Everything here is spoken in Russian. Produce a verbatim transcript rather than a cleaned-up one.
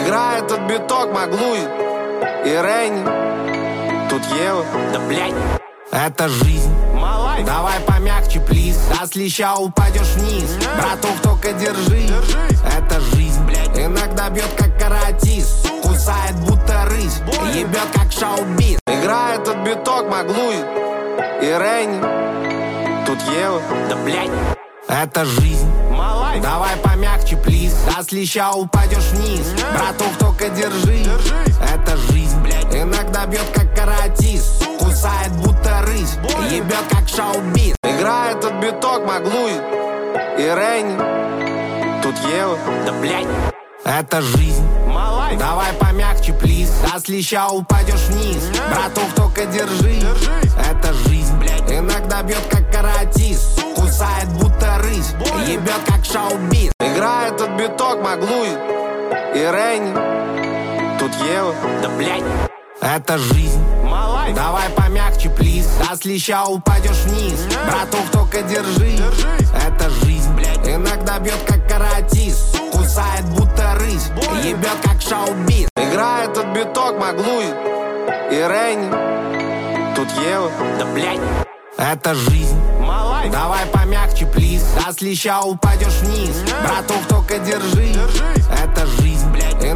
Играет этот биток Маглуи и Рейни. Тут Ева, да блять. Это жизнь, малай. Давай помягче, плиз. Да с леща упадешь вниз. Братух, только держи. Это жизнь, блядь. Иногда бьет как каратист, кусает будто рысь, ебет как шоу-биз. Играет этот биток Маглуи и Рейни. Тут Ева, да блять. Это жизнь, малай. Давай помягче, плиз. Да с леща упадешь вниз. Братух, только держи. Это жизнь, блядь. Иногда бьет как каратист, кусает будто рысь, ебет как шоу-биз. Играет этот биток Маглуи и Рейни. Тут Ева, да блять. Это жизнь, малай. Давай помягче, плиз. Да с леща упадешь вниз. Братух, только держи. Это жизнь, блядь. Иногда бьет как каратист, кусает будто рысь, ебет как шоу-биз. Играет этот биток Маглуи и Рейни. Тут Ева, да блять. Это жизнь, малай. Давай помягче, плиз. Да с леща упадешь вниз. Братух, только держи. Это жизнь, блядь. Иногда бьет как каратист, кусает будто рысь, ебет как шоу-биз. Играет этот биток Маглуи и Рейни. Тут Ева, да блять. Это жизнь, малай. Давай помягче, плиз. Да с леща упадешь вниз. Братух, только держи. Это жизнь, блядь.